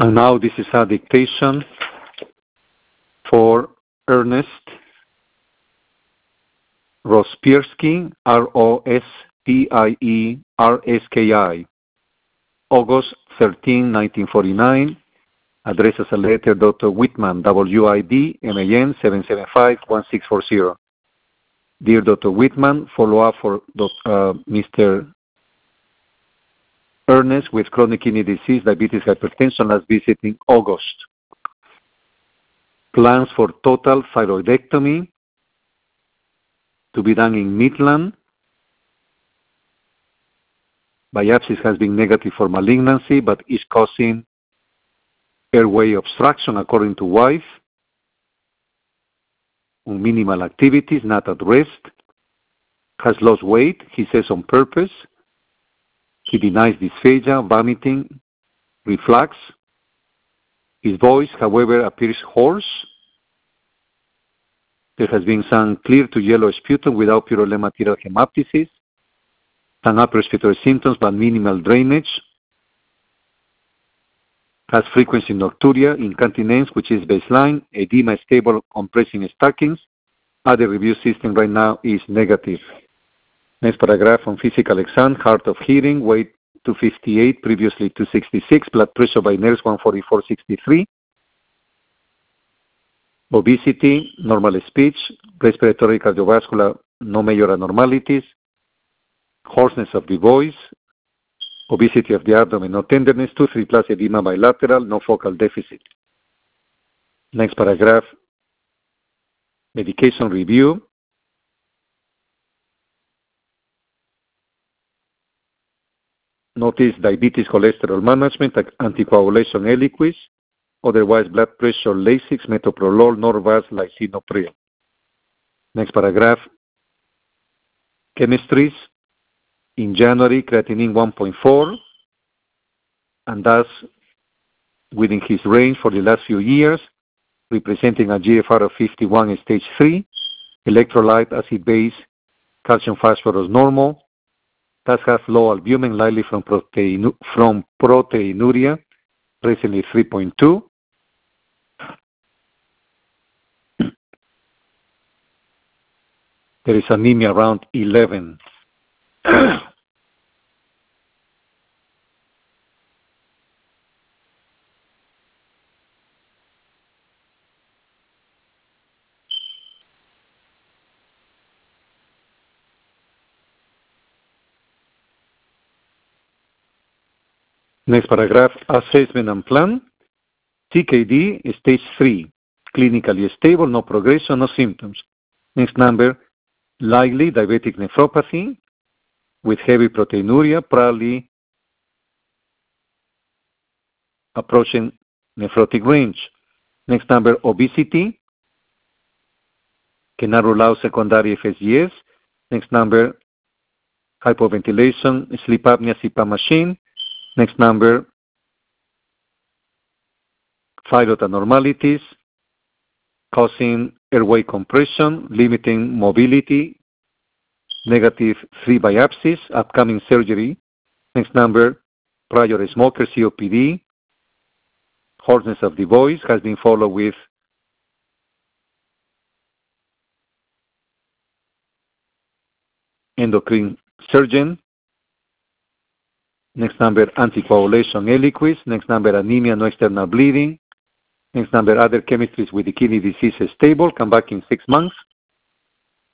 And now this is a dictation for Ernest Rospierski, Rospierski, August 13, 1949. Address as a letter, Dr. Whitman, WID, MAN 775-1640. Dear Dr. Whitman, follow-up for Mr. Ernest with chronic kidney disease, diabetes, hypertension, last visit in August. Plans for total thyroidectomy to be done in Midland. Biopsy has been negative for malignancy, but is causing airway obstruction, according to wife. On minimal activities, not at rest. Has lost weight, he says on purpose. He denies dysphagia, vomiting, reflux. His voice, however, appears hoarse. There has been some clear to yellow sputum without purulent material hemoptysis. Some upper respiratory symptoms, but minimal drainage. Has frequency nocturia, incontinence, which is baseline, edema stable on pressing stockings. Other review system right now is negative. Next paragraph on physical exam, hard of hearing, weight 258, previously 266, blood pressure by nurse 144/63. Obesity, normal speech, respiratory, cardiovascular, no major abnormalities. Hoarseness of the voice, obesity of the abdomen, no tenderness, 2-3 plus edema bilateral, no focal deficit. Next paragraph, medication review. Notice diabetes, cholesterol management, anticoagulation Eliquis, otherwise blood pressure Lasix, metoprolol, Norvasc, lisinopril. Next paragraph, chemistries. In January, creatinine 1.4, and thus within his range for the last few years, representing a GFR of 51 in stage 3, electrolyte, acid-base, calcium phosphorus normal, does have low albumin, likely from proteinuria, presently 3.2. There is anemia around 11. Next paragraph, assessment and plan. CKD, stage 3, clinically stable, no progression, no symptoms. Next number, likely diabetic nephropathy with heavy proteinuria, probably approaching nephrotic range. Next number, obesity, cannot rule out secondary FSGS. Next number, hypoventilation, sleep apnea, CPAP machine. Next number, thyroid abnormalities causing airway compression, limiting mobility, negative 3 biopsies, upcoming surgery. Next number, prior smoker, COPD, hoarseness of the voice, has been followed with endocrine surgeon. Next number, anticoagulation Eliquis. Next number, anemia, no external bleeding. Next number, other chemistries with the kidney disease is stable. Come back in 6 months.